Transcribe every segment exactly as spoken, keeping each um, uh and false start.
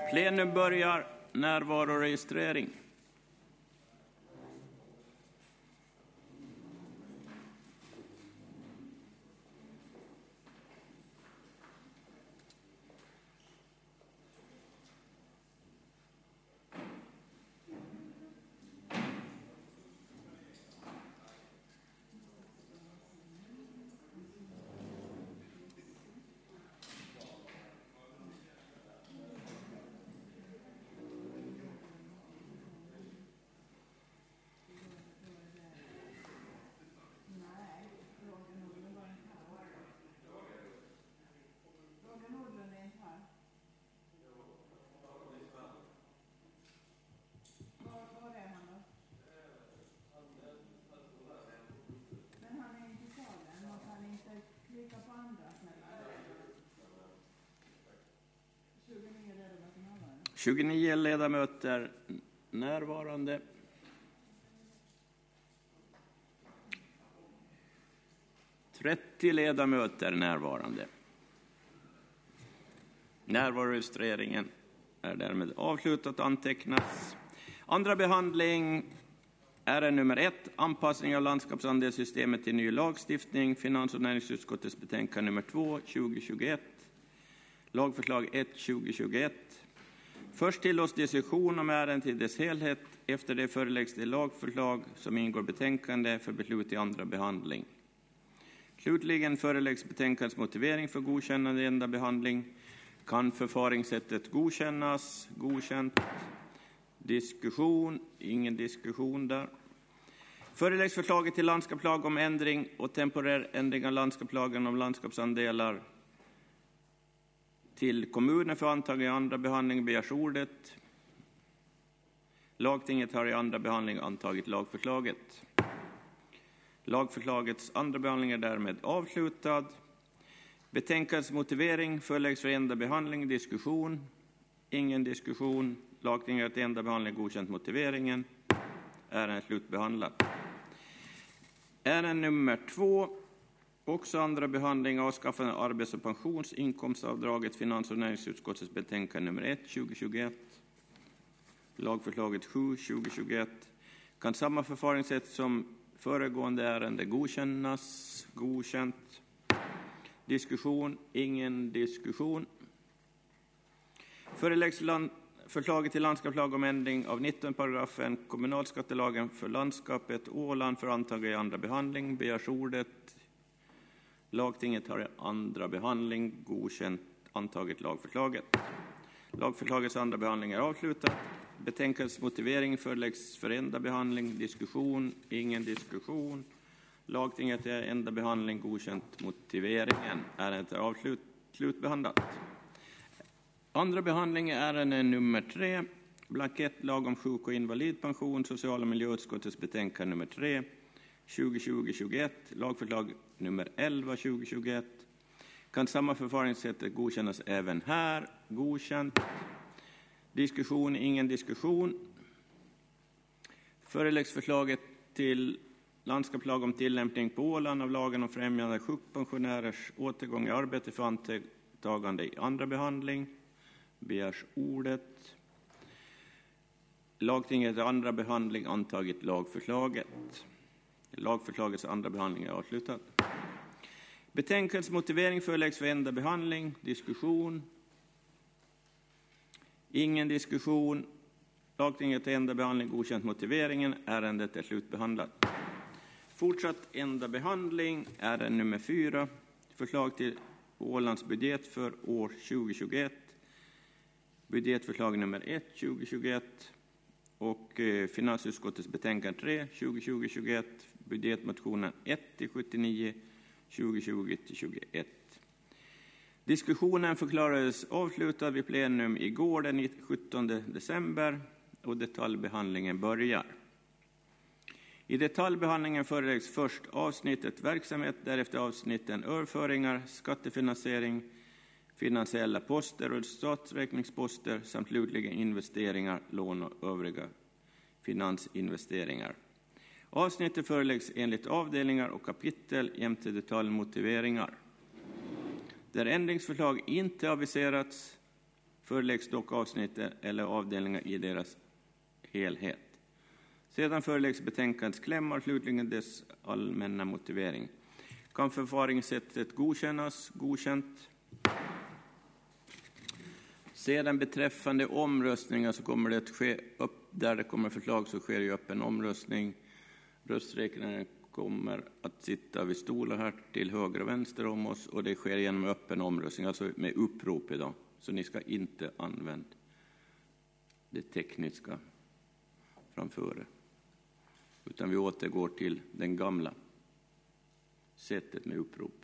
Plenum börjar. Närvaroregistrering. tjugonio ledamöter närvarande. trettio ledamöter närvarande. Närvaroregistreringen är därmed avslutad och antecknas. Andra behandling är nummer ett. Anpassning av landskapsandelssystemet till ny lagstiftning. Finans- och näringsutskottets betänkande nummer två, tjugo tjugoett. Lagförslag ett, tjugo tjugoett. Först till oss diskussion om ärendet i dess helhet. Efter det föreläggs det lagförslag som ingår betänkande för beslut i andra behandling. Slutligen föreläggs betänkandets motivering för godkännande i enda behandling. Kan förfaringssättet godkännas? Godkänt. Diskussion? Ingen diskussion där. Föreläggs förslaget till landskapslag om ändring och temporär ändring av landskapslagen om landskapsandelar till kommunen för antag i andra behandling begärs ordet. Lagtinget har i andra behandling antagit lagförslaget. Lagförslagets andra behandling är därmed avslutad. Betänkandets motivering föreläggs för enda behandling. Diskussion? Ingen diskussion. Lagtinget har i enda behandling godkänt motiveringen. Ärendet slutbehandlat. Ärende nummer två. Också andra behandling, avskaffande av arbets- och pensionsinkomstavdraget, finans- och näringsutskottets betänkande nummer ett, tjugo tjugoett. Lagförslaget sju, tjugo tjugoett. Kan samma förfaringssätt som föregående ärende godkännas? Godkänt. Diskussion? Ingen diskussion. Föreläggs land- förslaget till landskapslag om ändring av nittonde paragrafen kommunalskattelagen för landskapet Åland för antag i andra behandling. Begärs ordet. Lagtinget har i andra behandling godkänt antagit lagförslaget. Lagförslagets andra behandling är avslutad. Betänkandets motivering föreläggs för enda behandling. Diskussion? Ingen diskussion. Lagtinget är enda behandling godkänt motiveringen. Ärendet är avslut, slutbehandlat. Andra behandling är ärende nummer tre. Blankett lag om sjuk- och invalidpension. Social- och miljöutskottets betänkande nummer tre. tjugo tjugo tjugoett. Lagförslag nummer elva, tjugo tjugoett. Kan samma förfaringssätt godkännas även här? Godkänt. Diskussion? Ingen diskussion. Föreläggs förslaget till landskapslag om tillämpning på Åland av lagen om främjande av sjukpensionärers återgång i arbete för antagande i andra behandling. Begärs ordet. Lagtinget i andra behandling antagit lagförslaget. Lagförslagets andra behandling är avslutad. Betänkandets motivering föreläggs för enda behandling. Diskussion? Ingen diskussion. Lagtinget i enda behandling godkänt motiveringen. Ärendet är slutbehandlat. Fortsatt enda behandling är nummer fyra. Förslag till Ålands budget för år tjugo tjugoett. Budgetförslag nummer ett, tjugo tjugoett. Och eh, finansutskottets betänkande tre, tjugo tjugo tjugoett. Budgetmotionen ett till sjuttionio, tjugo tjugo till tjugoett. Diskussionen förklarades avslutad vid plenum igår den sjuttonde december och detaljbehandlingen börjar. I detaljbehandlingen föreläggs först avsnittet verksamhet, därefter avsnitten överföringar, skattefinansiering, finansiella poster och statsräkningsposter samt slutligen investeringar, lån och övriga finansinvesteringar. Avsnittet föreläggs enligt avdelningar och kapitel jämte detaljmotiveringar. Där ändringsförslag inte aviserats föreläggs dock avsnittet eller avdelningar i deras helhet. Sedan föreläggs betänkandets klämmar och slutligen dess allmänna motivering. Kan förfaringssättet godkännas? Godkänt. Sedan beträffande omröstningar så kommer det att ske upp, där det kommer förslag så sker ju öppen omröstning. Rösträknaren kommer att sitta vid stolar här till höger och vänster om oss och det sker genom öppen omröstning, alltså med upprop idag. Så ni ska inte använda det tekniska framför, utan vi återgår till den gamla sättet med upprop.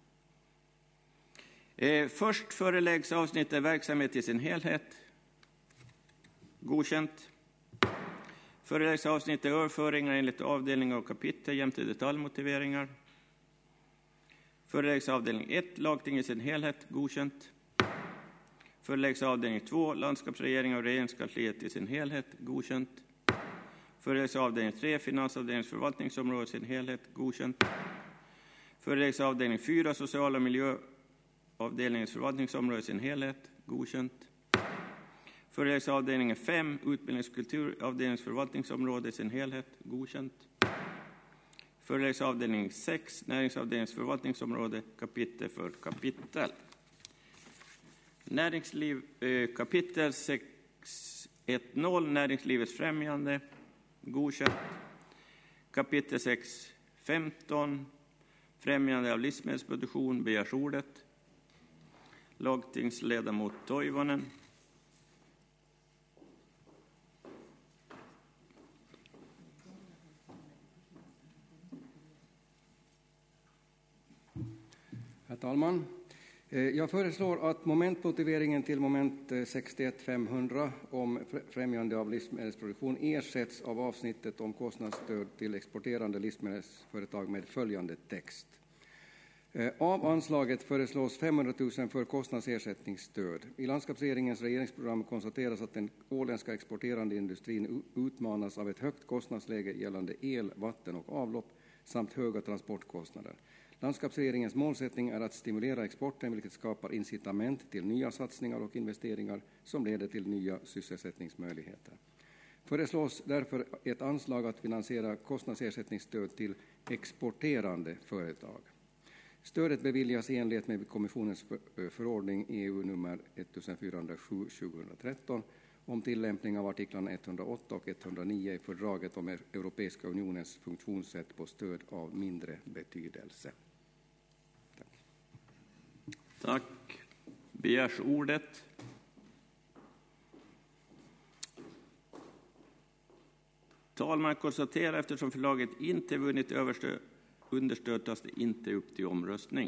Eh, först föreläggs avsnittet verksamhet i sin helhet. Godkänt. Föreläggs avsnittet överföringar enligt avdelningar och kapitel jämte detaljmotiveringar. Föreläggs avdelning ett lagting i sin helhet. Godkänt. Föreläggs avdelning två landskapsregering och regeringskansliet i sin helhet. Godkänt. Föreläggs avdelning tre finansavdelnings förvaltningsområde i sin helhet. Godkänt. Föreläggs avdelning fyra sociala miljöavdelningens förvaltningsområde i sin helhet. Godkänt. Föreläggs avdelningen fem utbildnings- och kulturavdelningens förvaltningsområde i sin helhet. Godkänt. Föreläggs avdelning sex näringsavdelningens förvaltningsområde kapitel för kapitel. Näringsliv, eh, kapitel sex ett noll näringslivets främjande. Godkänt. Kapitel sex femton främjande av livsmedelsproduktion begärs ordet. Lagtingsledamot Toivonen. Herr talman, jag föreslår att momentmotiveringen till moment sextioett femhundra om främjande av livsmedelsproduktion ersätts av avsnittet om kostnadsstöd till exporterande livsmedelsföretag med följande text. Av anslaget föreslås femhundratusen för kostnadsersättningsstöd. I landskapsregeringens regeringsprogram konstateras att den åländska exporterande industrin utmanas av ett högt kostnadsläge gällande el, vatten och avlopp samt höga transportkostnader. Landskapsregeringens målsättning är att stimulera exporten, vilket skapar incitament till nya satsningar och investeringar som leder till nya sysselsättningsmöjligheter. Föreslås därför ett anslag att finansiera kostnadsersättningsstöd till exporterande företag. Stödet beviljas i enlighet med kommissionens förordning E U nummer fjortonhundrasju tjugohundratretton om tillämpning av artiklarna etthundraåtta och etthundranio i fördraget om Europeiska unionens funktionssätt på stöd av mindre betydelse. Tack. Tack. Begärs ordet? Talman konstaterar eftersom förslaget inte vunnit överstöd, understöd tas det inte upp till omröstning.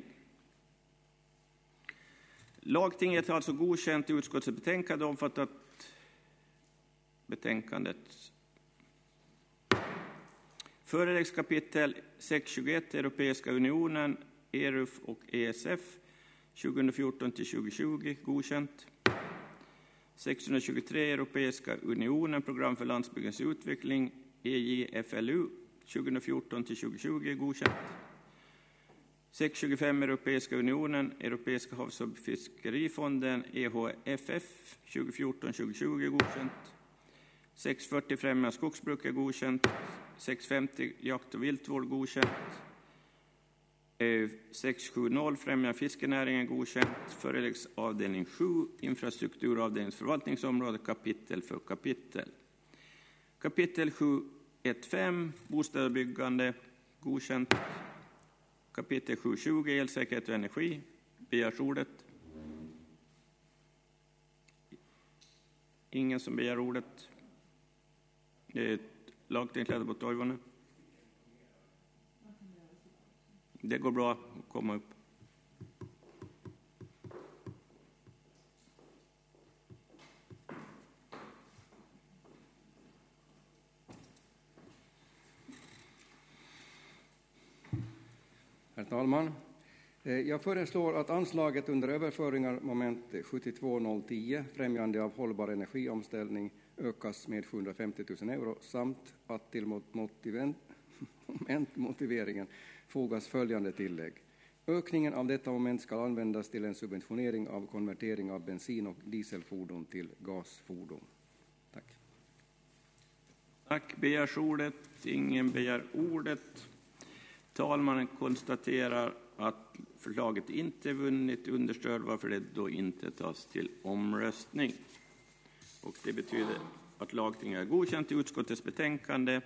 Lagtinget har alltså godkänt utskottets betänkande omfattat betänkandet. Föreläggs kapitel sex tjugoett Europeiska unionen, E R U F och E S F tjugohundrafjorton till tjugotjugo godkänt. sexhundratjugotre Europeiska unionen, program för landsbygdens utveckling, E J F L U tjugohundrafjorton till tjugotjugo godkänt. sexhundratjugofem Europeiska unionen, Europeiska havs- och fiskerifonden, E H F F tjugofjorton till tjugotjugo godkänt. sexhundrafyrtio främja skogsbruk är godkänt. sexhundrafemtio jakt- och viltvård godkänt. sexhundrasjuttio främja fiskenäringen godkänt. Föreläggs avdelning sju infrastrukturavdelningens förvaltningsområde kapitel för kapitel. Kapitel sju fem bostadsbyggande godkänt. Kapitel sju tjugo elsäkerhet och energi begärs ordet. Ingen som begär ordet. Lagtingsledamot Toivonen. Det går bra att komma upp. Herr talman, jag föreslår att anslaget under överföringar moment sjuttiotvå noll tio främjande av hållbar energiomställning ökas med sjuhundrafemtio tusen euro samt att till motiveringen fogas följande tillägg. Ökningen av detta moment ska användas till en subventionering av konvertering av bensin- och dieselfordon till gasfordon. Tack. Tack. Begärs ordet? Ingen begär ordet. Talmannen konstaterar att förslaget inte vunnit understöd, varför det då inte tas till omröstning. Och det betyder att lagtinget är godkänt i utskottets betänkande.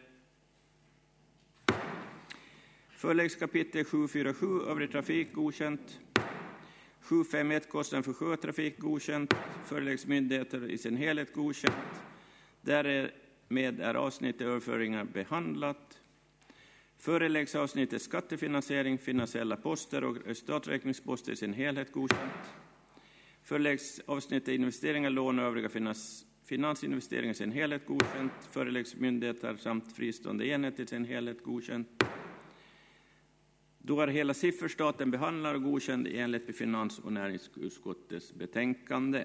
Föreläggs kapitel sju fyra sju övrig trafik godkänt. sju fem ett kostnaden för sjötrafik godkänt. Föreläggs myndigheter i sin helhet godkänt. Därmed är avsnittet överföringar behandlat. Föreläggs avsnittet skattefinansiering, finansiella poster och resultaträkningsposter i sin helhet godkänt. Föreläggs avsnittet investeringar, lån och övriga finans, finansinvesteringar i sin helhet godkänt. Föreläggs myndigheter samt fristående enheter i sin helhet godkänt. Då är hela sifferstaten behandlad och godkänd enligt med finans- och näringsutskottets betänkande.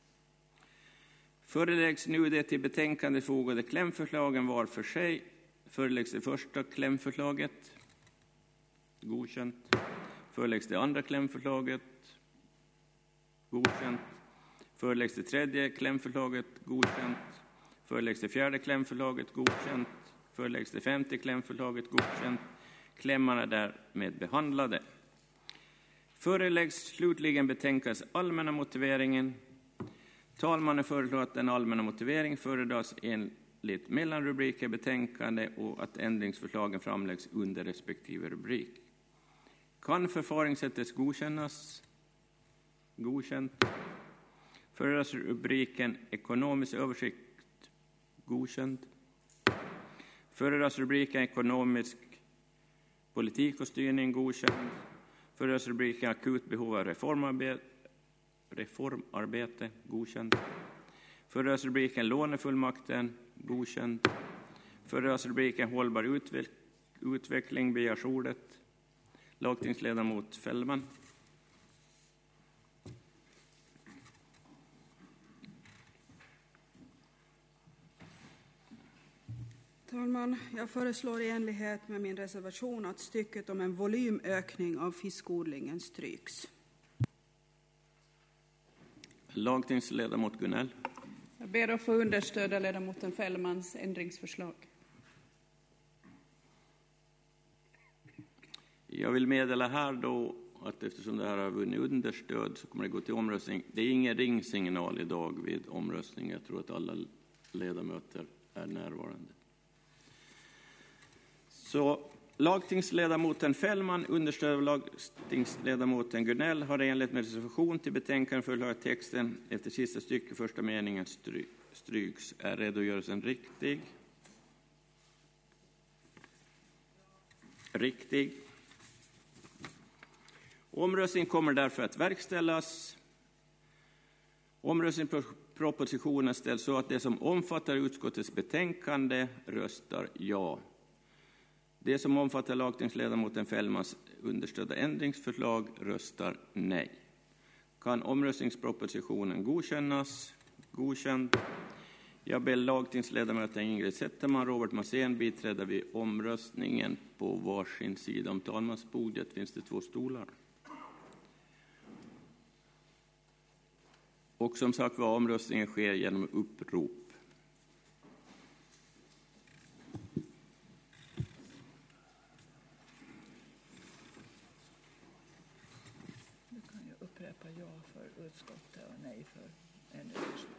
Föreläggs nu det till betänkandet fogade klämförslagen var för sig. Föreläggs det första klämförslaget. Godkänt. Föreläggs det andra klämförslaget. Godkänt. Föreläggs det tredje klämförslaget. Godkänt. Föreläggs det fjärde klämförslaget. Godkänt. Föreläggs det femte klämförslaget. Godkänt. Klämmarna är därmed behandlade. Föreläggs slutligen betänkandets allmänna motiveringen. Talmannen föreslår att den allmänna motivering föredras enligt mellanrubriker i betänkande och att ändringsförslagen framläggs under respektive rubrik. Kan förfaringssättet godkännas? Godkänt. Föredras rubriken ekonomisk översikt? Godkänt. Föredras rubriken ekonomisk politik och styrning? Godkänd. Föredras rubriken akut behov av reformarbete? Reformarbete? Godkänd. Föredras rubriken lånefullmakten? Godkänd. Föredras rubriken hållbar utveck utveckling? Begärs ordet. Lagtingsledamot Fällman. Talman, jag föreslår i enlighet med min reservation att stycket om en volymökning av fiskodlingen stryks. Lagtingsledamot Gunnell. Jag ber att få understöda ledamoten Fällmans ändringsförslag. Jag vill meddela här då att eftersom det här har vunnit understöd så kommer det gå till omröstning. Det är ingen ringsignal idag vid omröstning. Jag tror att alla ledamöter är närvarande. Så lagtingsledamoten Fällman, understöd av lagtingsledamoten Gunnell, har enligt med reservation till betänkandet föreslagit texten efter sista stycket första meningen stry, stryks. Är redogörelsen riktig? Riktig. Omröstning kommer därför att verkställas. Omröstning på propositionen ställs så att det som omfattar utskottets betänkande röstar ja. Det som omfattar lagtingsledamoten Fällmans understödda ändringsförslag röstar nej. Kan omröstningspropositionen godkännas? Godkänd. Jag ber lagtingsledamöterna Ingrid Zetterman, Robert Massén biträda vid omröstningen. På varsin sida om talmansbordet finns det två stolar. Och som sagt var, omröstningen sker genom upprop. Du kan ju upprepa ja för utskottet och nej för ändringsförslaget.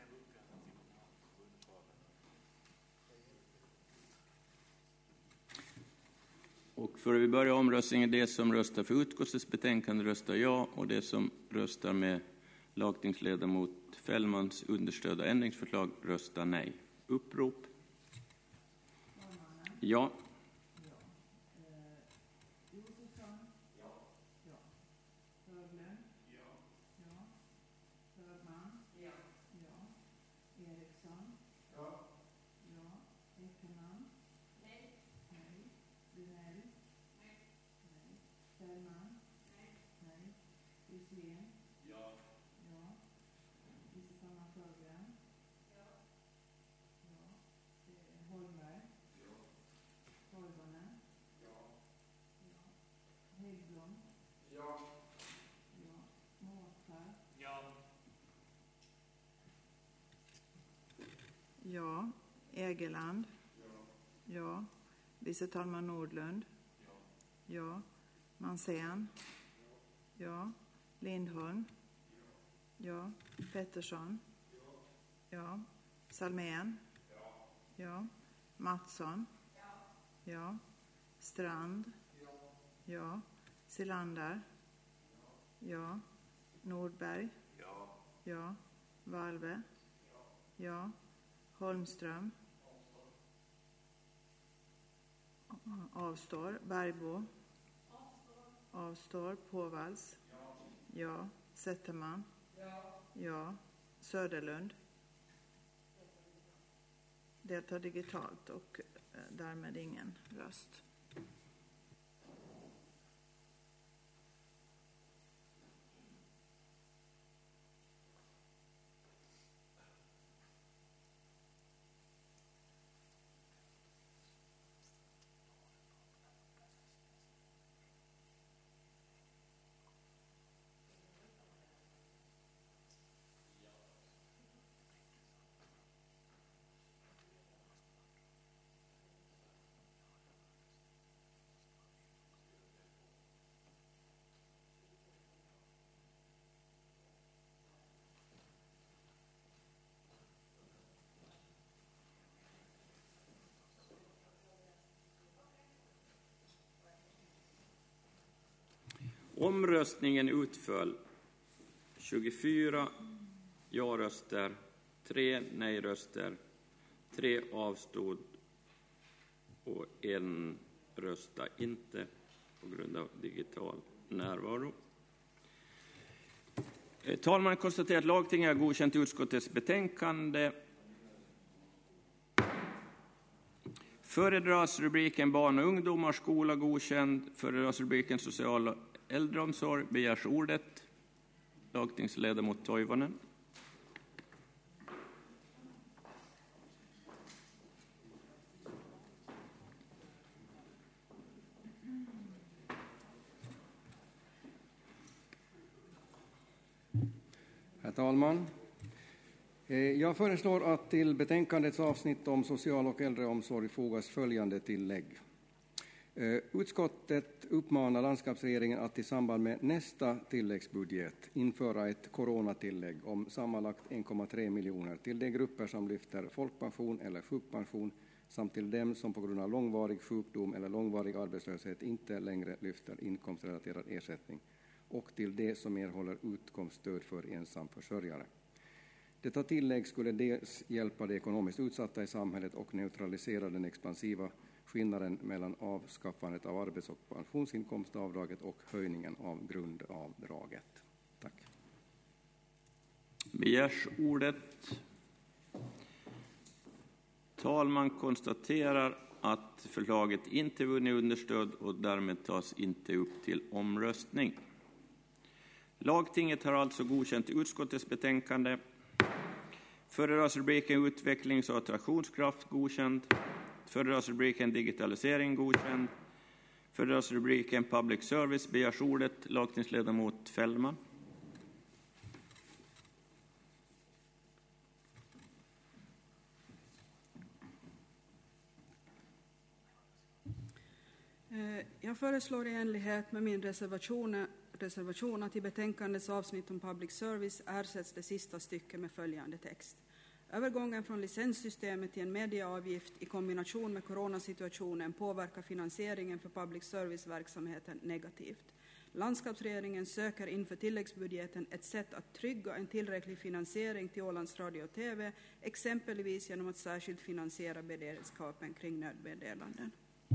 Och för att vi börjar omröstningen, det som röstar för utskottets betänkande röstar ja, och det som röstar med lagtingsledamot Fällmans understödda ändringsförslag röstar nej. Upprop. Ja. Ja. Mårtensson. Ja. Ja. Egeland. Ja. Ja. Vice talman Nordlund. Ja. Ja. Mansén. Ja. Lindholm. Ja. Pettersson. Ja. Salmén. Ja. Mattsson. Ja. Strand. Ja. Silander. Ja. Nordberg. Ja. Valve. Ja. Holmström. Avstår. Bergbo. Avstår. Påvals. Ja. Zetterman. Ja. Söderlund. Deltar digitalt och därmed ingen röst. Omröstningen utföll tjugofyra ja-röster, tre nej-röster, tre avstod och en röstade inte på grund av digital närvaro. Talman konstaterar att lagtinget har godkänt utskottets betänkande. Föredras rubriken barn och ungdomar skola godkänd. Föredras rubriken social och äldreomsorg. Begärs ordet. Lagtingsledamot Toivonen. Herr talman, jag föreslår att till betänkandets avsnitt om social- och äldreomsorg fogas följande tillägg. Utskottet uppmanar landskapsregeringen att i samband med nästa tilläggsbudget införa ett coronatillägg om sammanlagt en komma tre miljoner till de grupper som lyfter folkpension eller sjukpension samt till dem som på grund av långvarig sjukdom eller långvarig arbetslöshet inte längre lyfter inkomstrelaterad ersättning och till de som erhåller utkomststöd för ensamförsörjare. Detta tillägg skulle dels hjälpa de ekonomiskt utsatta i samhället och neutralisera den expansiva skillnaden mellan avskaffandet av arbets- och pensionsinkomstavdraget och höjningen av grundavdraget. Tack. Begärs ordet. Talman konstaterar att förslaget inte vunnit understöd och därmed tas inte upp till omröstning. Lagtinget har alltså godkänt utskottets betänkande. Föredras rubriken utvecklings- och attraktionskraft godkänd. Föredras rubriken digitalisering godkänd. Föredras rubriken public service. Begärs ordet. Lagtingsledamot Fällman. Jag föreslår i enlighet med min reservation, reservation att i betänkandets avsnitt om public service ersätts det sista stycket med följande text. Övergången från licenssystemet till en medieavgift i kombination med coronasituationen påverkar finansieringen för public service-verksamheten negativt. Landskapsregeringen söker inför tilläggsbudgeten ett sätt att trygga en tillräcklig finansiering till Ålands Radio och T V, exempelvis genom att särskilt finansiera beredskapen kring nödmeddelanden.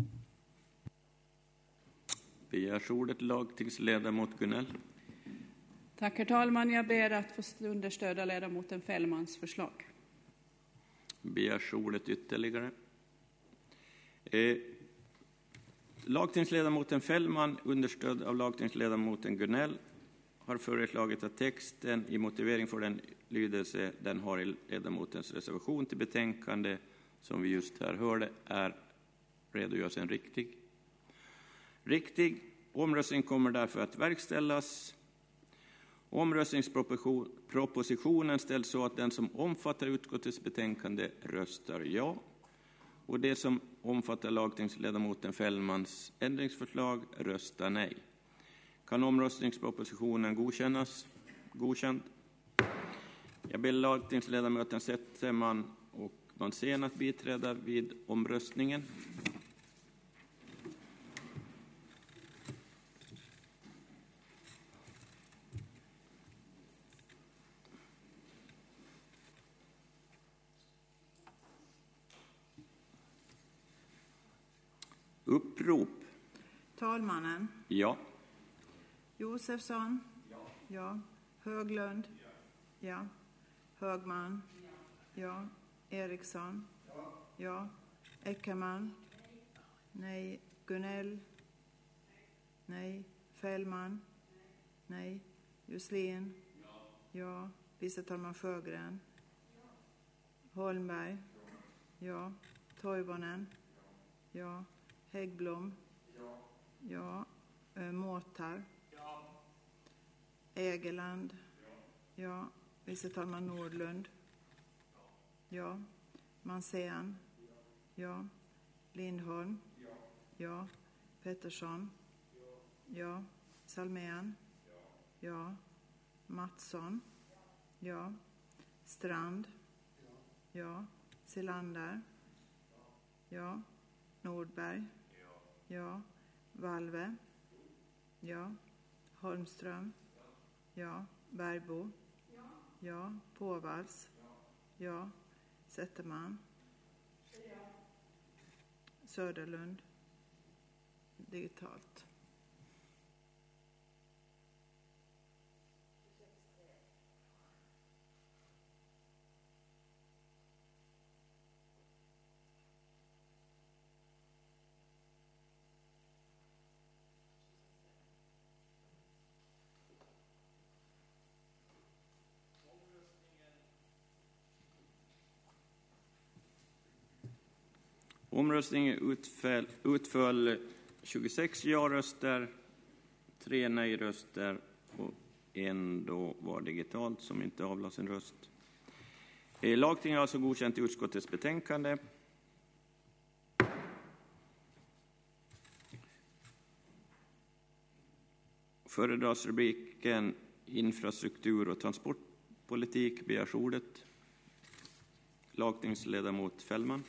Begärs ordet lagtingsledamot Gunnell. Tack herr talman. Jag ber att få understöda ledamoten Fällmans förslag. Begärs ordet ytterligare. Eh, lagtingsledamoten Fällman, understöd av lagtingsledamoten Gunnell, har föreslagit att texten i motivering för den lydelse den har i ledamotens reservation till betänkande som vi just här hörde är redogörelsen riktig. Riktig. Omröstningen kommer därför att verkställas. Omröstningspropositionen ställs så att den som omfattar utskottets betänkande röstar ja. Och det som omfattar lagtingsledamoten Fällmans ändringsförslag röstar nej. Kan omröstningspropositionen godkännas? Godkänd. Jag ber lagtingsledamöten Zetterman och Mansén att biträda vid omröstningen. Upprop. Talmannen. Ja. Josefsson. Ja. Ja. Höglund. Ja. Ja. Högman. Ja. Eriksson. Ja. Ja. Eckerman. Nej. Gunnell. Nej. Fällman. Nej. Juslin. Ja. Ja. Vice talman Sjögren. Ja. Holmberg. Ja. Toivonen. Ja. Häggblom. Ja. Ja. Äh, Mårtar. Ja. Egeland. Ja. Ja. Vice talman Nordlund. Ja. Ja. Mansén. Ja. Ja. Lindholm. Ja. Ja. Pettersson. Ja. Ja. Salmén. Ja. Ja. Mattsson. Ja. Ja. Strand. Ja. Ja. Silander. Ja. Ja. Nordberg. Ja. Ja. Valve. Ja. Holmström. Ja. Ja. Bergbo. Ja. Ja. Påvals. Ja. Ja. Zetterman. Ja. Söderlund. Digitalt. Omröstningen utföll, utföll tjugosex ja-röster, tre nej-röster och en då var digitalt som inte avlade sin röst. Lagtinget har alltså godkänt utskottets betänkande. Föredragsrubriken infrastruktur och transportpolitik begärs ordet. Lagtingsledamot Fällman.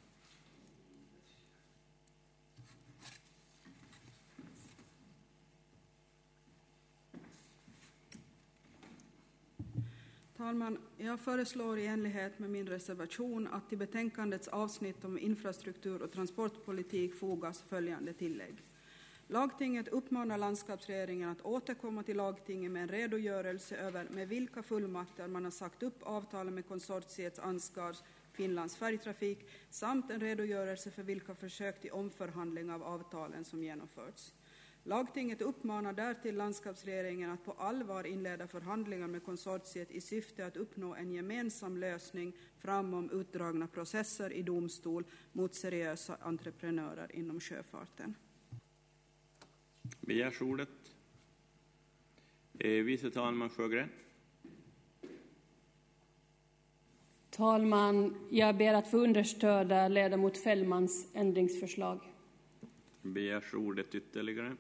Talman, jag föreslår i enlighet med min reservation att till betänkandets avsnitt om infrastruktur och transportpolitik fogas följande tillägg. Lagtinget uppmanar landskapsregeringen att återkomma till lagtinget med en redogörelse över med vilka fullmakter man har sagt upp avtalen med konsortiets Ansgars Finlands färgtrafik samt en redogörelse för vilka försök till omförhandling av avtalen som genomförts. Lagtinget uppmanar därtill landskapsregeringen att på allvar inleda förhandlingar med konsortiet i syfte att uppnå en gemensam lösning framom utdragna processer i domstol mot seriösa entreprenörer inom sjöfarten. Begärs ordet. Eh, vice talman Sjögren. Talman, jag ber att få understöda ledamot Fällmans ändringsförslag. Begärs ordet ytterligare.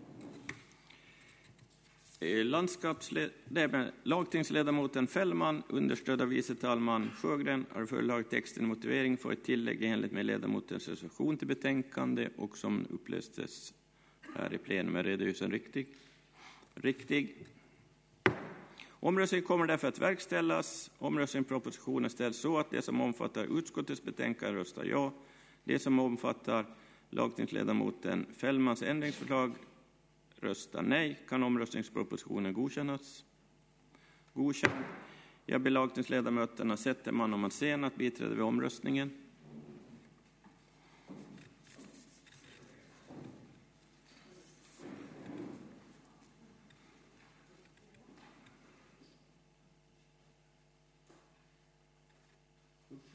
Landskapsled- Lagtingsledamoten Fällman, understödd av vice talman Sjögren, har föreslagit texten i motivering för ett tillägg enligt med ledamotens reservation till betänkande och som upplöstes här i plenum. Är redogörelsen riktig? Riktig. Omröstningen kommer därför att verkställas. Omröstningspropositionen ställs så att det som omfattar utskottets betänkande röstar ja. Det som omfattar lagtingsledamoten Fällmans ändringsförslag röstar nej. Kan omröstningspropositionen godkännas? Godkänd. Jag ber lagtingsledamöterna Zetterman och Mansén att biträda vid omröstningen.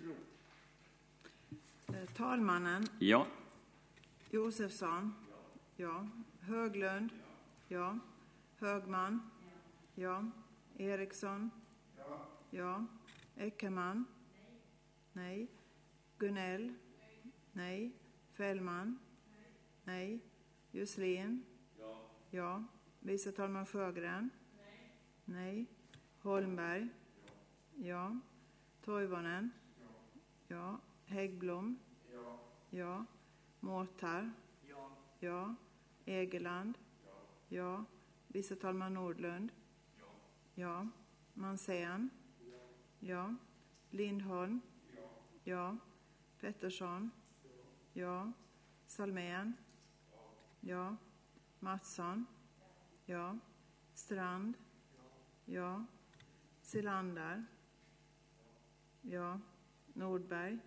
Talmannen. Ja. Josefsson. Ja. Ja. Höglund? Ja. Högman? Ja. Eriksson? Ja. Eckerman? Nej. Gunnell? Nej. Fällman? Nej. Juslin? Ja. Vice talman Sjögren? Nej. Holmberg? Ja. Toivonen? Ja. Häggblom? Ja. Mårtar? Ja. Egeland? Ja. Vice talman Nordlund? Ja. Mansén? Ja. Lindholm? Ja. Pettersson? Ja. Salmén? Ja. Mattsson? Ja. Strand? Ja. Silander? Ja. Nordberg?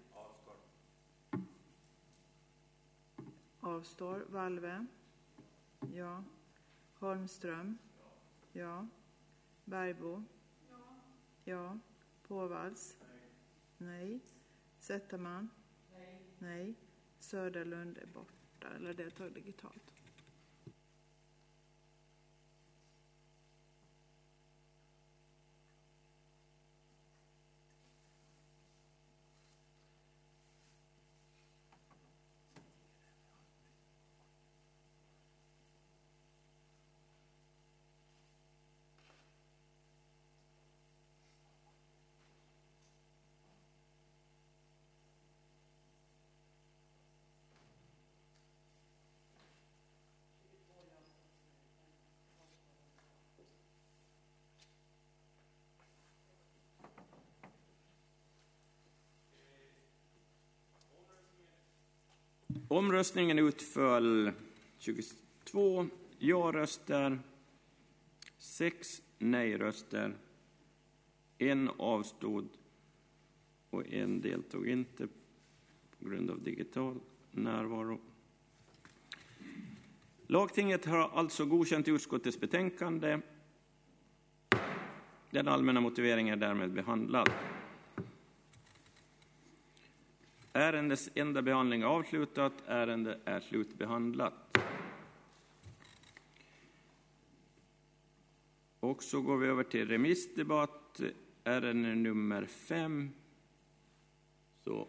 Avstår. Valve? Ja. Holmström? Ja. Bergbo? Ja. Påvalls? Nej. Zetterman? Nej. Söderlund är borta eller deltar digitalt. Omröstningen utföll tjugotvå ja-röster, sex nej-röster, en avstod och en deltog inte på grund av digital närvaro. Lagtinget har alltså godkänt utskottets betänkande. Den allmänna motiveringen är därmed behandlad. Ärendets enda behandling är avslutat. Ärendet är slutbehandlat. Och så går vi över till remissdebatt. Ärende nummer fem. Så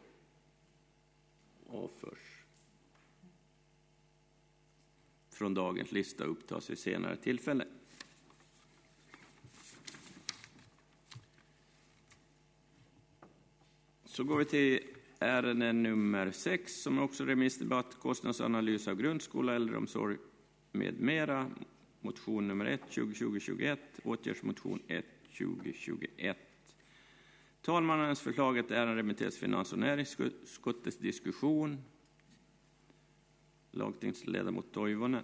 avförs från dagens lista, upptas vid senare tillfälle. Så går vi till ärende nummer sex, som är också remissdebatt, kostnadsanalys av grundskola, äldreomsorg med mera. Motion nummer ett, tjugo tjugo tjugoett, åtgärdsmotion ett, tjugo tjugoett. Talmannens förslaget är en remitteras finans- och näringsutskottets diskussion. Lagtingsledamot Toivonen.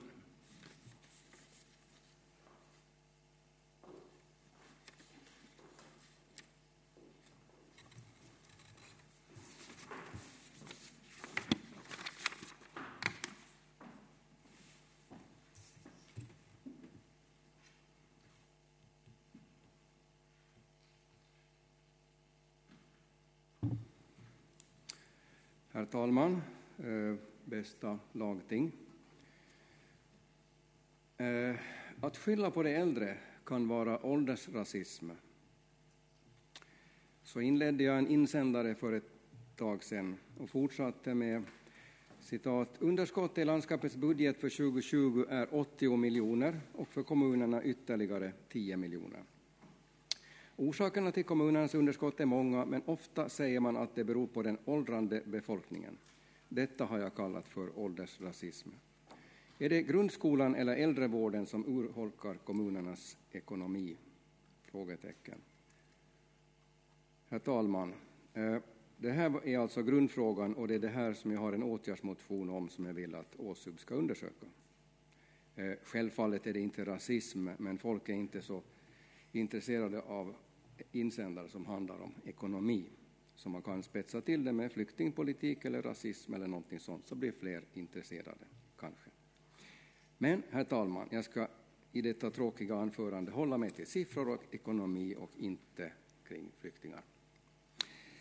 Herr talman, eh, bästa lagting. Eh, att skylla på de äldre kan vara åldersrasism. Så inledde jag en insändare för ett tag sedan och fortsatte med citat: underskottet i landskapets budget för tjugo tjugo är åttio miljoner och för kommunerna ytterligare tio miljoner. Orsakerna till kommunernas underskott är många, men ofta säger man att det beror på den åldrande befolkningen. Detta har jag kallat för åldersrasism. Är det grundskolan eller äldrevården som urholkar kommunernas ekonomi? Frågetecken. Herr talman, det här är alltså grundfrågan, och det är det här som jag har en åtgärdsmotion om som jag vill att Åsub ska undersöka. Självfallet är det inte rasism, men folk är inte så intresserade av insändare som handlar om ekonomi. Så man kan spetsa till det med flyktingpolitik eller rasism eller någonting sånt, så blir fler intresserade kanske. Men, herr talman, jag ska i detta tråkiga anförande hålla mig till siffror och ekonomi och inte kring flyktingar.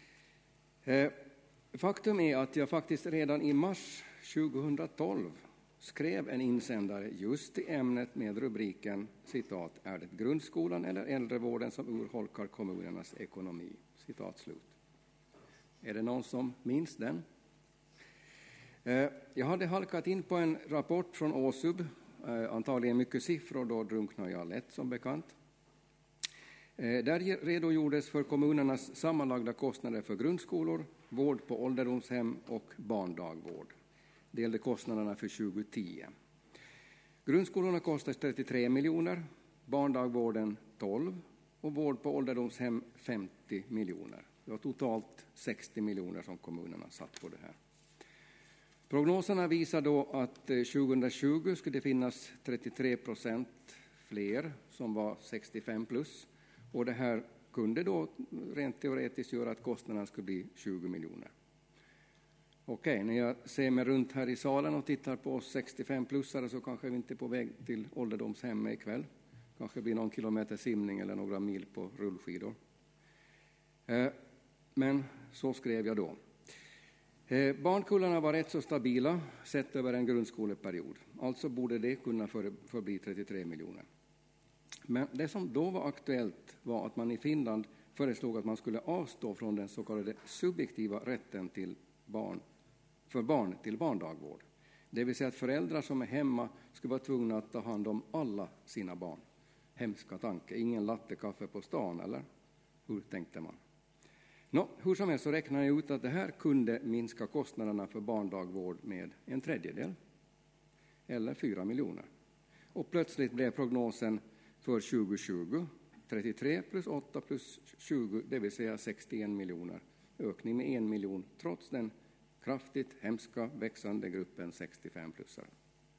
Faktum är att jag faktiskt redan i mars tjugohundratolv skrev en insändare just i ämnet med rubriken citat, är det grundskolan eller äldrevården som urholkar kommunernas ekonomi? Citat slut. Är det någon som minns den? Jag hade halkat in på en rapport från ÅSUB, antagligen mycket siffror, då drunknar jag lätt som bekant. Där redogjordes för kommunernas sammanlagda kostnader för grundskolor, vård på ålderdomshem och barndagvård. Det gällde kostnaderna för tjugohundratio. Grundskolorna kostar trettiotre miljoner, barndagvården tolv och vård på ålderdomshem femtio miljoner. Det var totalt sextio miljoner som kommunerna satt på det här. Prognoserna visar då att tjugohundratjugo skulle det finnas trettiotre procent fler som var sextiofem plus. Och det här kunde då rent teoretiskt göra att kostnaderna skulle bli tjugo miljoner. Okej, när jag ser mig runt här i salen och tittar på oss sextiofem-plussare så kanske vi inte är på väg till ålderdomshemmet ikväll. Kanske blir någon kilometer simning eller några mil på rullskidor. Men så skrev jag då. Barnkullarna var rätt så stabila sett över en grundskoleperiod. Alltså borde det kunna förbli trettiotre miljoner. Men det som då var aktuellt var att man i Finland föreslog att man skulle avstå från den så kallade subjektiva rätten till barn, för barn till barndagvård. Det vill säga att föräldrar som är hemma skulle vara tvungna att ta hand om alla sina barn. Hemska tanke, ingen lattekaffe på stan, eller? Hur tänkte man? Nå, hur som helst så räknar jag ut att det här kunde minska kostnaderna för barndagvård med en tredjedel, eller fyra miljoner. Och plötsligt blev prognosen för tjugohundratjugo trettiotre plus åtta plus tjugo, det vill säga sextioen miljoner. Ökning med en miljon trots den kraftigt hemska växande gruppen sextiofem-plussare.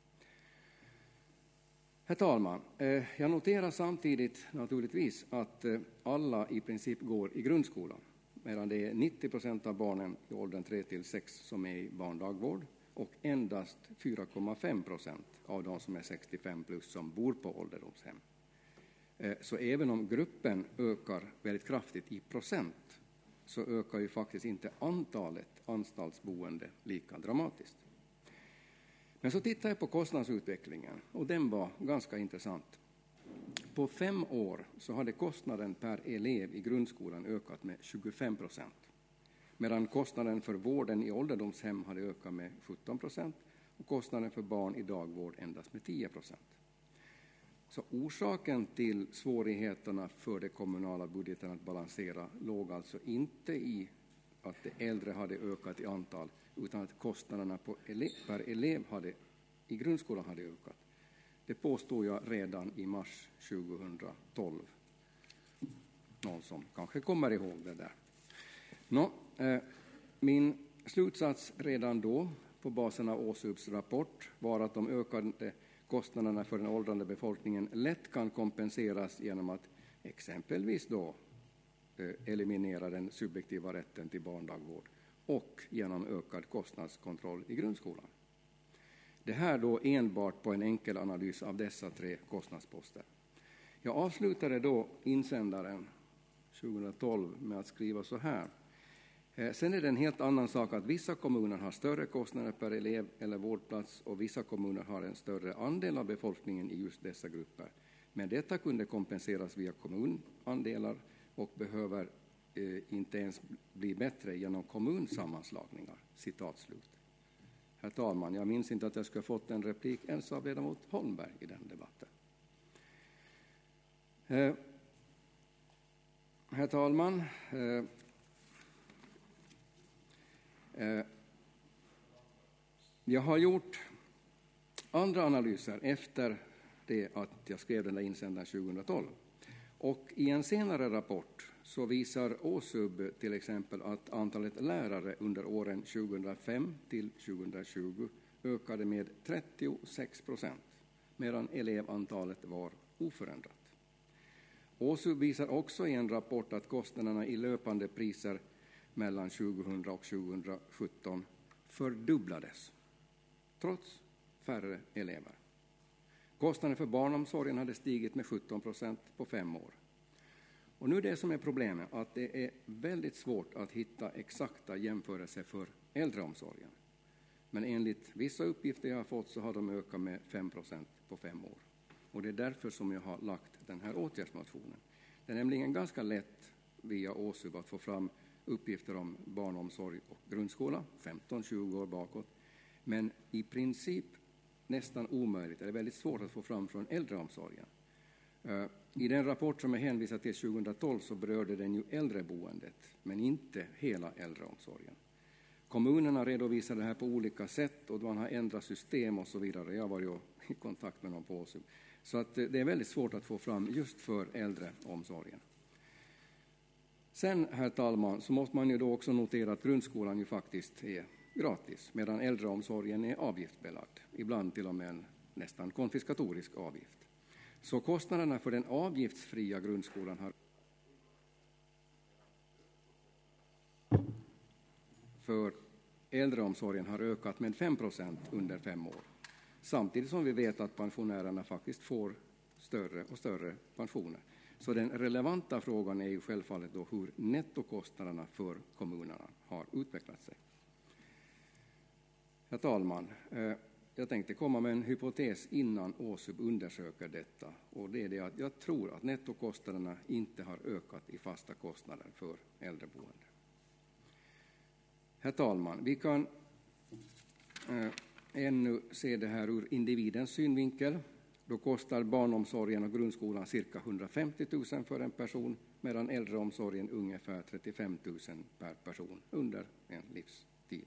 Herr talman, jag noterar samtidigt naturligtvis att alla i princip går i grundskolan, medan det är nittio procent av barnen i åldern tre till sex som är i barndagvård och endast fyra komma fem procent av de som är sextiofem plus som bor på ålderdomshem. Så även om gruppen ökar väldigt kraftigt i procent så ökar ju faktiskt inte antalet anstaltsboende lika dramatiskt. Men så tittar jag på kostnadsutvecklingen och den var ganska intressant. På fem år så hade kostnaden per elev i grundskolan ökat med tjugofem procent. Medan kostnaden för vården i ålderdomshem hade ökat med sjutton procent och kostnaden för barn i dagvård endast med tio procent. Så orsaken till svårigheterna för de kommunala budgeten att balansera låg alltså inte i att de äldre hade ökat i antal, utan att kostnaderna på ele- per elev hade, i grundskolan hade ökat. Det påstod jag redan i mars tjugotolv. Någon som kanske kommer ihåg det där. Nå, eh, min slutsats redan då på basen av ÅSUBs rapport var att de ökade kostnaderna för den åldrande befolkningen lätt kan kompenseras genom att exempelvis då eh, eliminera den subjektiva rätten till barndagvård och genom ökad kostnadskontroll i grundskolan. Det här då enbart på en enkel analys av dessa tre kostnadsposter. Jag avslutade då insändaren tjugotolv med att skriva så här. Sen är det en helt annan sak att vissa kommuner har större kostnader per elev eller vårdplats och vissa kommuner har en större andel av befolkningen i just dessa grupper. Men detta kunde kompenseras via kommunandelar och behöver eh, inte ens bli bättre genom kommunsammanslagningar. Citat slut. Herr talman, jag minns inte att jag skulle ha fått en replik ens av ledamot Holmberg i den debatten. Eh, herr talman, eh, eh, jag har gjort andra analyser efter det att jag skrev den där insändaren tjugotolv. Och i en senare rapport så visar ÅSUB till exempel att antalet lärare under åren tjugohundrafem till tjugotjugo ökade med trettiosex procent, medan elevantalet var oförändrat. ÅSUB visar också i en rapport att kostnaderna i löpande priser mellan tjugohundra och tjugosjutton fördubblades, trots färre elever. Kostnaden för barnomsorgen hade stigit med sjutton procent på fem år. Och nu är det som är problemet att det är väldigt svårt att hitta exakta jämförelser för äldreomsorgen. Men enligt vissa uppgifter jag har fått så har de ökat med fem procent på fem år. Och det är därför som jag har lagt den här åtgärdsmotionen. Det är nämligen ganska lätt via ÅSUB att få fram uppgifter om barnomsorg och grundskola, femton till tjugo år bakåt. Men i princip nästan omöjligt, det är väldigt svårt att få fram från äldreomsorgen. I den rapport som jag hänvisar till tjugohundratolv så berörde den ju äldreboendet, men inte hela äldreomsorgen. Kommunerna redovisar det här på olika sätt och man har ändrat system och så vidare. Jag var ju i kontakt med någon på ÅSUB. Så att det är väldigt svårt att få fram just för äldreomsorgen. Sen, herr talman, så måste man ju då också notera att grundskolan ju faktiskt är gratis, medan äldreomsorgen är avgiftsbelagd, ibland till och med en nästan konfiskatorisk avgift. Så kostnaderna för den avgiftsfria grundskolan har för äldreomsorgen har ökat med fem procent under fem år. Samtidigt som vi vet att pensionärerna faktiskt får större och större pensioner. Så den relevanta frågan är ju självfallet då hur nettokostnaderna för kommunerna har utvecklat sig. Herr talman, jag tänkte komma med en hypotes innan ÅSUB undersöker detta. Och det är det att jag tror att nettokostnaderna inte har ökat i fasta kostnader för äldreboende. Herr talman, vi kan eh, ännu se det här ur individens synvinkel. Då kostar barnomsorgen och grundskolan cirka hundrafemtio tusen för en person, medan äldreomsorgen ungefär trettiofem tusen per person under en livstid.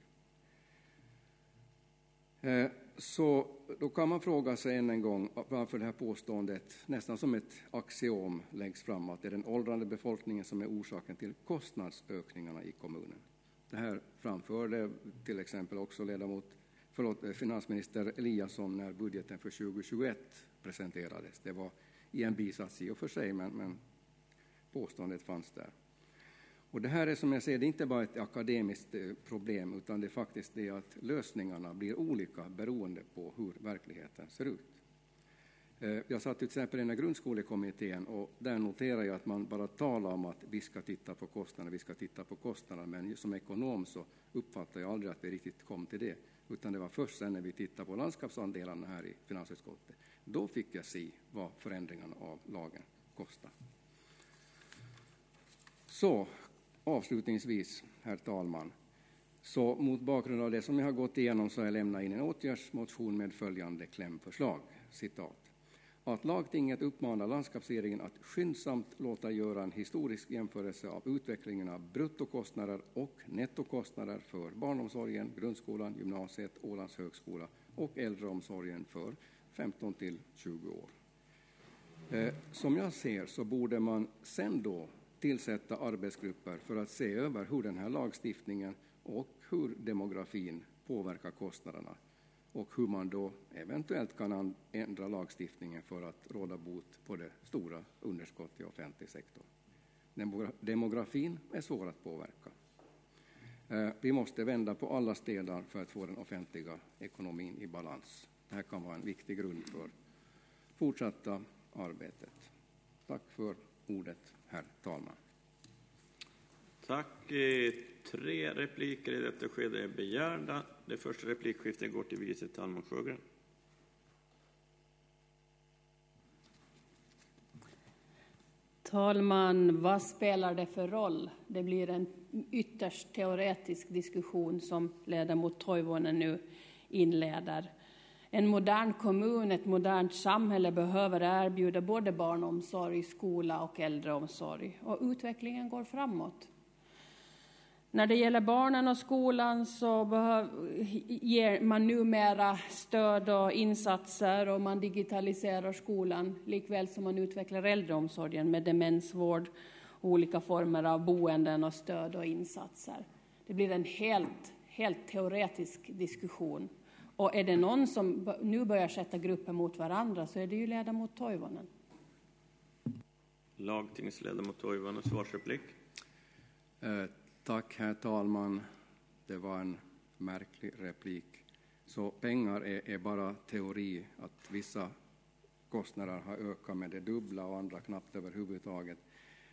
Eh, så då kan man fråga sig än en gång varför det här påståendet nästan som ett axiom läggs fram, att det är den åldrande befolkningen som är orsaken till kostnadsökningarna i kommunen. Det här framförde till exempel också ledamot, förlåt, finansminister Eliasson när budgeten för tjugohundratjugoett presenterades. Det var i en bisats i och för sig, men, men påståendet fanns där. Och det här är, som jag ser det, inte bara ett akademiskt problem, utan det är faktiskt det att lösningarna blir olika beroende på hur verkligheten ser ut. Jag satt till exempel i den här grundskolekommittén och där noterar jag att man bara talar om att vi ska titta på kostnader, vi ska titta på kostnader, men som ekonom så uppfattar jag aldrig att vi riktigt kom till det, utan det var först sen när vi tittade på landskapsandelarna här i finansutskottet. Då fick jag se vad förändringarna av lagen kostar. Så avslutningsvis, herr talman, så mot bakgrund av det som jag har gått igenom så har jag lämnat in en åtgärdsmotion med följande klämförslag, citat. Att lagtinget uppmanar landskapsregeringen att skyndsamt låta göra en historisk jämförelse av utvecklingen av bruttokostnader och nettokostnader för barnomsorgen, grundskolan, gymnasiet, Ålands högskola och äldreomsorgen för femton till tjugo år. Eh, som jag ser så borde man sen då tillsätta arbetsgrupper för att se över hur den här lagstiftningen och hur demografin påverkar kostnaderna och hur man då eventuellt kan ändra lagstiftningen för att råda bot på det stora underskott i offentlig sektor. Demografin är svår att påverka. Vi måste vända på alla stenar för att få den offentliga ekonomin i balans. Det här kan vara en viktig grund för fortsatta arbetet. Tack för ordet, herr talman. Tack. Tre repliker i detta skede är begärda. Det första replikskiftet går till vice talman Sjögren. Talman, vad spelar det för roll? Det blir en ytterst teoretisk diskussion som ledamot Toivonen nu inleder. En modern kommun, ett modernt samhälle behöver erbjuda både barnomsorg, skola och äldreomsorg. Och utvecklingen går framåt. När det gäller barnen och skolan så behöver, ger man numera stöd och insatser och man digitaliserar skolan likväl som man utvecklar äldreomsorgen med demensvård, olika former av boenden och stöd och insatser. Det blir en helt, helt teoretisk diskussion. Och är det någon som nu börjar sätta grupper mot varandra så är det ju ledamot Toivonen. Lagtingsledamot Toivonen, svarsreplik. Eh, tack, herr talman. Det var en märklig replik. Så pengar är, är bara teori, att vissa kostnader har ökat med det dubbla och andra knappt överhuvudtaget.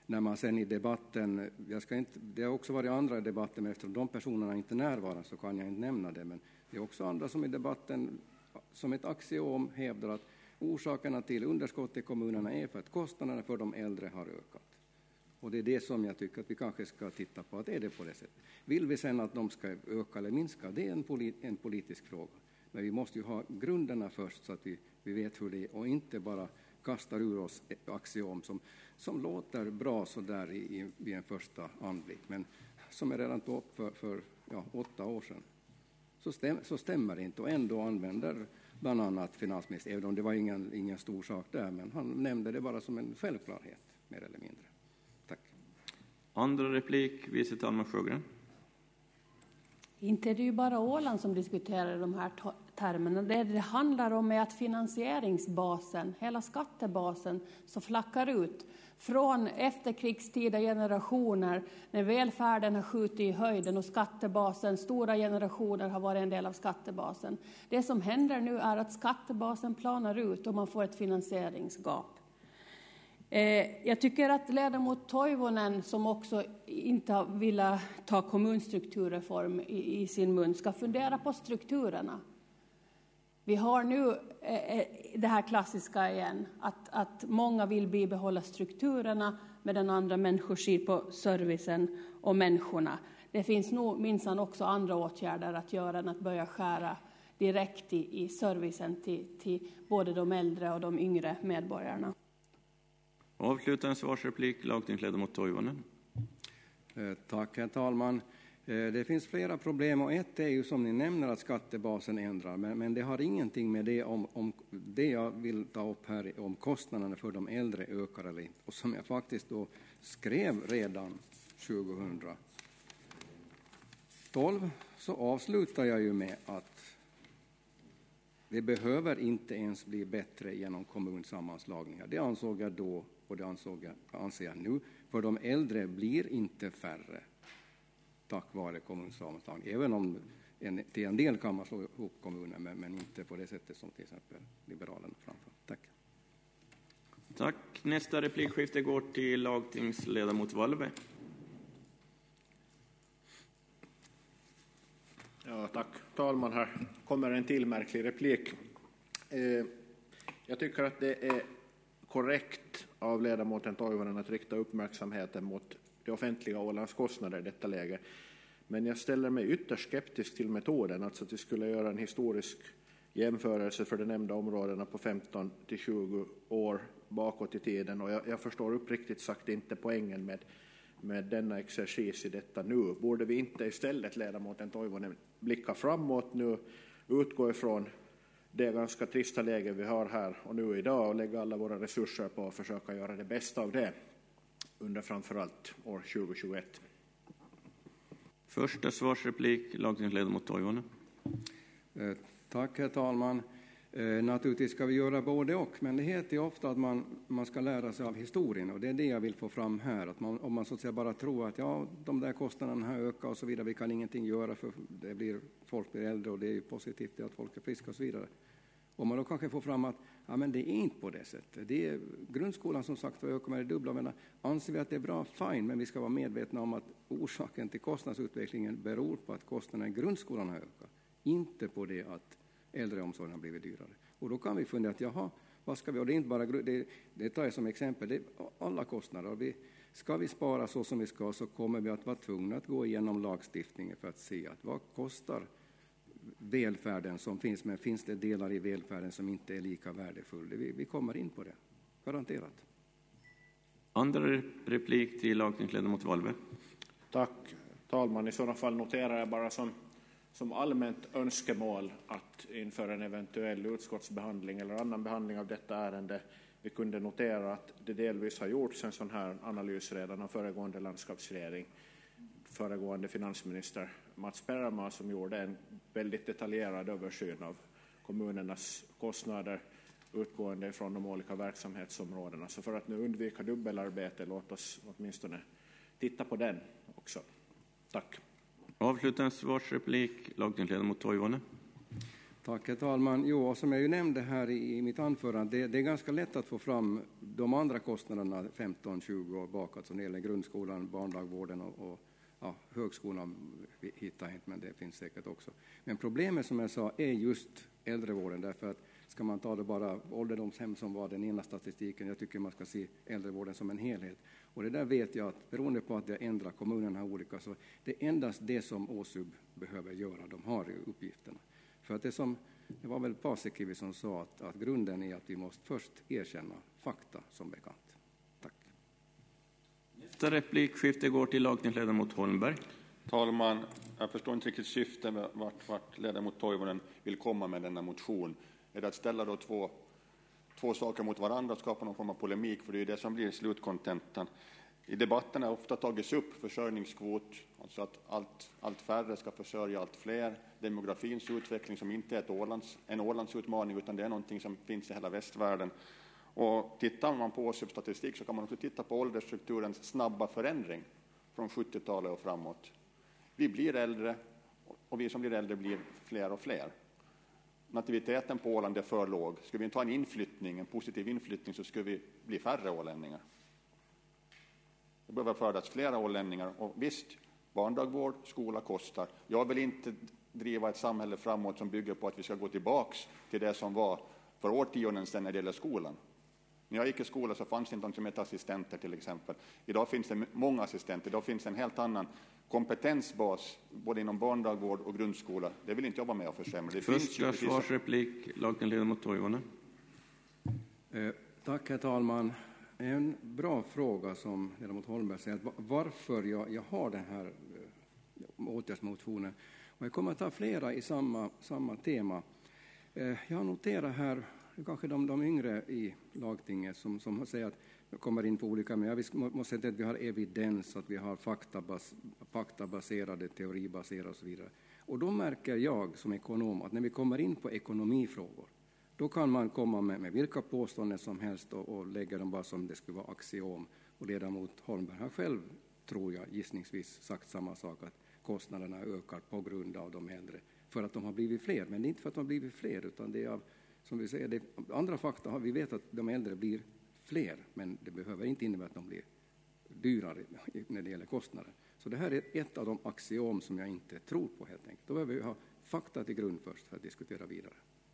när man sen i debatten, jag ska inte, det har också varit andra debatter, men eftersom de personerna inte är närvarande så kan jag inte nämna det, men det är också andra som i debatten som ett axiom hävdar att orsakerna till underskott i kommunerna är för att kostnaderna för de äldre har ökat. Och det är det som jag tycker att vi kanske ska titta på, att är det på det sättet. Vill vi sen att de ska öka eller minska, det är en, polit, en politisk fråga. Men vi måste ju ha grunderna först så att vi, vi vet hur det är och inte bara kastar ur oss ett axiom som, som låter bra så där i, i, i en första anblick, men som är redan tog upp för, för ja, åtta år sedan. Så, stäm, så stämmer det inte, och ändå använder bland annat finansministern, även om det var ingen, ingen stor sak där, men han nämnde det bara som en självklarhet, mer eller mindre. Tack. Andra replik, vice talman Sjögren. Inte är det ju bara Åland som diskuterar de här termerna. Det det handlar om är att finansieringsbasen, hela skattebasen, så flackar ut från efterkrigstida generationer när välfärden har skjutit i höjden och skattebasen, stora generationer har varit en del av skattebasen. Det som händer nu är att skattebasen planar ut och man får ett finansieringsgap. Jag tycker att ledamot Toivonen, som också inte vill ta kommunstrukturreform i, i sin mun, ska fundera på strukturerna. Vi har nu det här klassiska igen, att, att många vill bibehålla strukturerna medan andra människor ser på servicen och människorna. Det finns nog minsann också andra åtgärder att göra än att börja skära direkt i, i servicen till, till både de äldre och de yngre medborgarna. Avslutande svarsreplik, lagtingsledamot Toivonen. Tack, herr talman. Det finns flera problem, och ett är ju som ni nämner att skattebasen ändrar, men, men det har ingenting med det om, om det jag vill ta upp här om kostnaderna för de äldre ökar eller inte. Och som jag faktiskt då skrev redan tjugohundratolv så avslutar jag ju med att det behöver inte ens bli bättre genom kommunsammanslagningar. Det ansåg jag då och det ansåg jag, anser jag nu. För de äldre blir inte färre tack vare kommunsammanslagning. Även om en, till en del kan man slå ihop kommuner, men, men inte på det sättet som till exempel Liberalerna framför. Tack. Tack. Nästa replikskifte går till lagtingsledamot Valve. Ja, tack talman. Här kommer en till märklig replik. Eh, jag tycker att det är korrekt av ledamoten Toivonen att rikta uppmärksamheten mot det offentliga Ålands kostnader i detta läge. Men jag ställer mig ytterst skeptisk till metoden, alltså att vi skulle göra en historisk jämförelse för de nämnda områdena på femton till tjugo år bakåt i tiden. Och jag, jag förstår uppriktigt sagt inte poängen med, med denna exercis i detta nu. Borde vi inte istället, ledamoten Toivonen, blicka framåt nu, utgå ifrån det ganska trista läge vi har här och nu idag och lägga alla våra resurser på att försöka göra det bästa av det under framförallt år tjugohundratjugoett. Första svarsreplik, lagtingsledamot Toivonen. Eh, tack, herr talman. Eh, naturligtvis ska vi göra både och, men det heter ju ofta att man, man ska lära sig av historien, och det är det jag vill få fram här. Att man, om man så att säga bara tror att ja, de där kostnaderna har ökat och så vidare, vi kan ingenting göra för det blir, folk blir äldre och det är ju positivt att folk är friska och så vidare. Om man då kanske får fram att ja, men det är inte på det sättet. Det är grundskolan som sagt ökar med det dubbla. Men anser vi att det är bra, fine, men vi ska vara medvetna om att orsaken till kostnadsutvecklingen beror på att kostnaderna i grundskolan har ökat. Inte på det att äldreomsorgen har blivit dyrare. Och då kan vi fundera att jaha, vad ska vi, och det är inte bara, det, det tar jag som exempel, det är alla kostnader. Vi, ska vi spara så som vi ska, så kommer vi att vara tvungna att gå igenom lagstiftningen för att se att vad kostar välfärden som finns, men finns det delar i välfärden som inte är lika värdefulla. Vi, vi kommer in på det, garanterat. Andra replik till lagtingsledamot Valve. Tack, talman. I sådana fall noterar jag bara som, som allmänt önskemål att inför en eventuell utskottsbehandling eller annan behandling av detta ärende vi kunde notera att det delvis har gjorts en sån här analys redan av föregående landskapsregering, föregående finansminister Mats Perama, som gjorde en väldigt detaljerad översyn av kommunernas kostnader utgående från de olika verksamhetsområdena. Så för att nu undvika dubbelarbete, låt oss åtminstone titta på den också. Tack. Avslutande svarsreplik, lagtingsledamot Toivonen. Tack, herr talman. Jo, som jag ju nämnde här i, i mitt anförande, det, det är ganska lätt att få fram de andra kostnaderna femton tjugo år bakåt, som det gäller grundskolan, barndagvården och, och ja, högskolan hittar jag inte, men det finns säkert också. Men problemet, som jag sa, är just äldrevården, därför att ska man ta det bara ålderdomshem som var den ena statistiken, jag tycker man ska se äldrevården som en helhet. Och det där vet jag att beroende på att det ändrar kommunerna olika, så det är endast det som ÅSUB behöver göra, de har ju uppgifterna. För att det, som, det var väl Paasikivi som sa att, att grunden är att vi måste först erkänna fakta som bekant. Tack. Nästa replikskifte går till lagtingsledamot Holmberg. Talman, jag förstår inte riktigt syftet med vart, vart ledamot Toivonen vill komma med denna motion. Är det att ställa då två, två saker mot varandra och skapa någon form av polemik, för det är det som blir slutkontentan. I debatten har ofta tagits upp försörjningskvot, alltså att allt, allt färre ska försörja allt fler. Demografins utveckling som inte är ett Ålands, en Ålandsutmaning, utan det är någonting som finns i hela västvärlden. Och tittar man på statistik så kan man också titta på åldersstrukturens snabba förändring från sjuttiotalet och framåt. Vi blir äldre och vi som blir äldre blir fler och fler. Nativiteten på Åland är för låg. Skulle vi ta en inflyttning, en positiv inflyttning, så skulle vi bli färre ålänningar. Det behöver födas flera ålänningar, och visst, barndagvård, skola kostar. Jag vill inte driva ett samhälle framåt som bygger på att vi ska gå tillbaks till det som var för årtionden sedan när det gäller skolan. När jag gick i skolan så fanns det inte någon som hette assistenter till exempel. Idag finns det många assistenter, idag finns det en helt annan kompetensbas både inom barndagvård och grundskola. Det vill inte jag vara med och försämra. Det Första svarsreplik, lagtingsledamot Toivonen. Eh, tack, herr talman. En bra fråga som ledamot Holmberg säger, varför jag, jag har den här eh, åtgärdsmotionen. Och jag kommer att ta flera i samma, samma tema. Eh, jag noterar här, kanske de, de yngre i lagtinget som, som säger att jag kommer in på olika, men jag måste säga att vi har evidens, att vi har faktabas, faktabaserade, teoribaserade och så vidare. Och då märker jag som ekonom att när vi kommer in på ekonomifrågor, då kan man komma med, med vilka påståenden som helst och, och lägga dem bara som det skulle vara axiom. Och ledamot Holmberg har själv, tror jag, gissningsvis sagt samma sak, att kostnaderna ökar på grund av de äldre, för att de har blivit fler. Men det är inte för att de har blivit fler, utan det är av, som vi säger, det, andra fakta har vi vet att de äldre blir fler, men det behöver inte innebära att de blir dyrare när det gäller kostnader. Så det här är ett av de axiom som jag inte tror på, helt enkelt. Då behöver vi ha fakta till grund först för att diskutera vidare.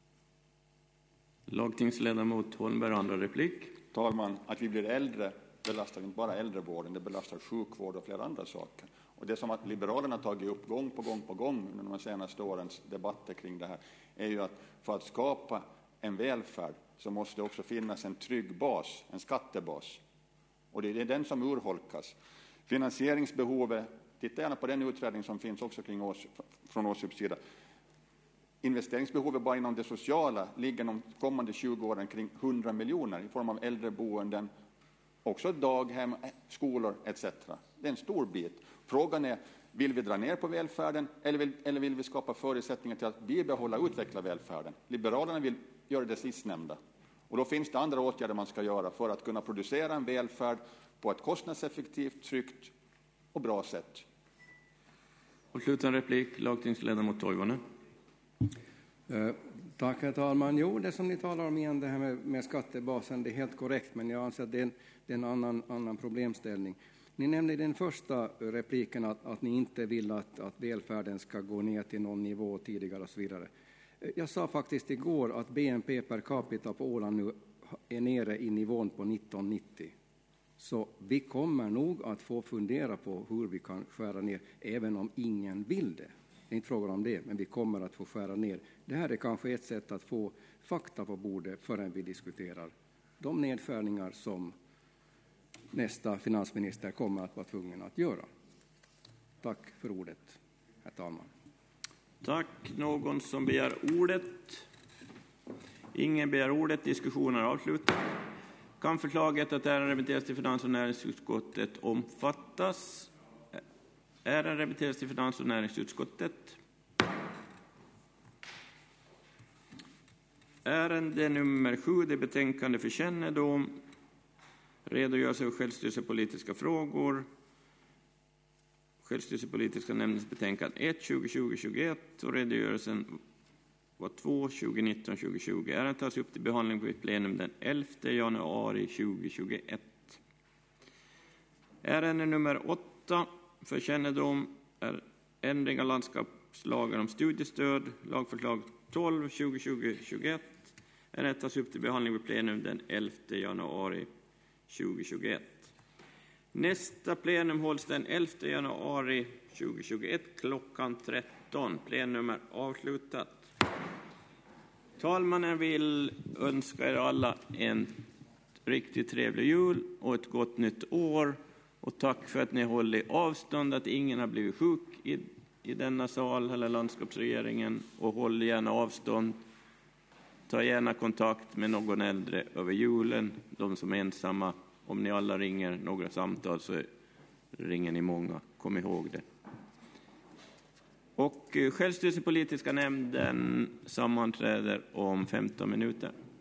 Lagtingsledamot Holmberg, andra replik. Talman, att vi blir äldre belastar inte bara äldrevården, det belastar sjukvård och flera andra saker. Och det som att Liberalerna tagit upp gång på gång på gång under de senaste årens debatter kring det här är ju att för att skapa en välfärd så måste det också finnas en trygg bas, en skattebas. Och det är den som urholkas. Finansieringsbehovet, titta gärna på den utredning som finns också kring oss, från ÅSUBs sida. Investeringsbehovet bara inom det sociala ligger de kommande tjugo åren kring hundra miljoner i form av äldreboenden, också daghem, skolor et cetera. Det är en stor bit. Frågan är, vill vi dra ner på välfärden eller vill, eller vill vi skapa förutsättningar till att bibehålla och utveckla välfärden? Liberalerna vill göra det sistnämnda. Och då finns det andra åtgärder man ska göra för att kunna producera en välfärd på ett kostnadseffektivt, tryggt och bra sätt. Och sluta en replik, lagtingsledamot Toivonen. Uh, tack, herr talman. Jo, det som ni talar om igen, det här med, med skattebasen, det är helt korrekt, men jag anser att det är en, det är en annan, annan problemställning. Ni nämnde i den första repliken att, att ni inte vill att, att välfärden ska gå ner till någon nivå tidigare och så vidare. Jag sa faktiskt igår att B N P per capita på Åland nu är nere i nivån på nitton nittio. Så vi kommer nog att få fundera på hur vi kan skära ner, även om ingen vill det. Det är inte frågan om det, men vi kommer att få skära ner. Det här är kanske ett sätt att få fakta på bordet förrän vi diskuterar de nedskärningar som nästa finansminister kommer att vara tvungen att göra. Tack för ordet, herr talman. Tack. Någon som begär ordet? Ingen begär ordet. Diskussionen är avslutad. Kan förslaget att ärendet remitteras till finans- och näringsutskottet omfattas? Ärendet remitteras till finans- och näringsutskottet. Ärende nummer sju, det betänkande för kännedom. Redogörelse för självstyrelsepolitiska frågor. Självstyrelsepolitiska nämndens betänkande ett tjugo tjugo tjugoett och redogörelsen två tjugonitton tjugotjugo. Ärendet tas upp till behandling på ett plenum den elfte januari tjugohundratjugoett. Ärende nummer åtta för kännedom är ändring av landskapslagen om studiestöd, lagförslag tolv tjugotjugo tjugoett. Ärendet tas upp till behandling på plenum den elfte januari tjugohundratjugoett. Nästa plenum hålls den elfte januari tjugohundratjugoett klockan tretton. Plenum är avslutat. Talmannen vill önska er alla en riktigt trevlig jul och ett gott nytt år. Och tack för att ni håller avstånd, att ingen har blivit sjuk i, i denna sal eller landskapsregeringen. Och håll gärna avstånd. Ta gärna kontakt med någon äldre över julen. De som är ensamma, om ni alla ringer några samtal så ringer ni många. Kom ihåg det. Och självstyrelsepolitiska nämnden sammanträder om femton minuter.